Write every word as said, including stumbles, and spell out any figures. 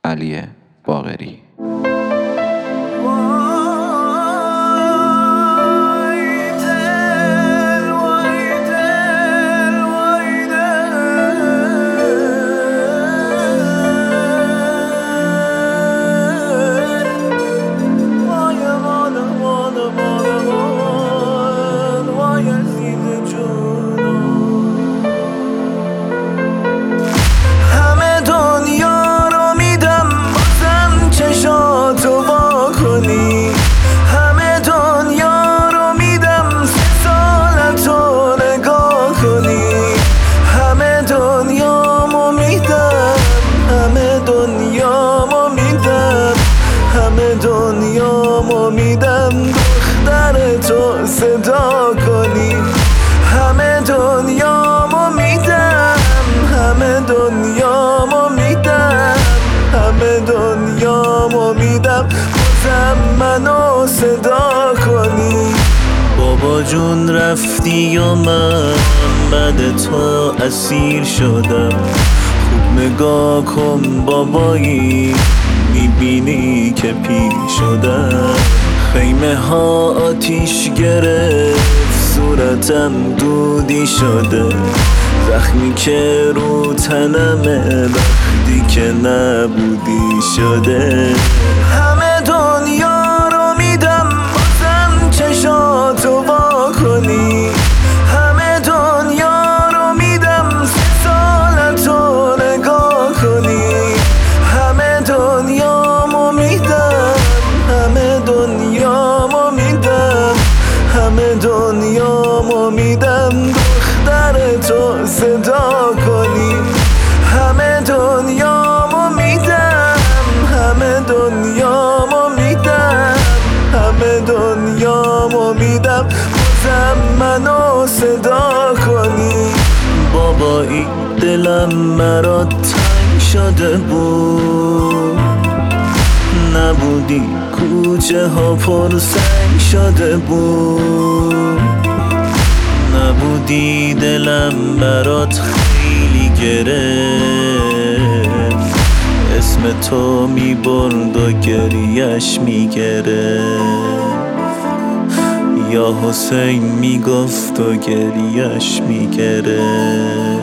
علی باقری. صدا کنی همه دنیامو میدم، همه دنیامو میدم، همه دنیامو میدم، بازم منو صدا کنی. بابا جون رفتی و من بعد تو اسیر شدم، خوب نگاه کن بابایی میبینی که پیر شدم. خیمه ها آتیش گرفت صورتم دودی شده، زخمی که رو تنمه وقتی که نبودی شده. همه دنیا رو میدم بازم چشاتو وا کنی، همه دنیا رو میدم سه سالتو نگاه کنی. همه دنیامو میدم، همه دنیامو میدم، همه دنیامو میدم، دختر تو صدا کنی. همه دنیامو میدم، همه دنیامو میدم، همه دنیامو میدم، بازم منو صدا کنی. بابایی دلم مرا تنگ شده بود، نبودی کوچه ها پر سنگ شده بود، نبودی دلم برات خیلی گرفت، اسم تو می برد و گریش می گرفت، یا حسین می گفت و گریش می گرفت.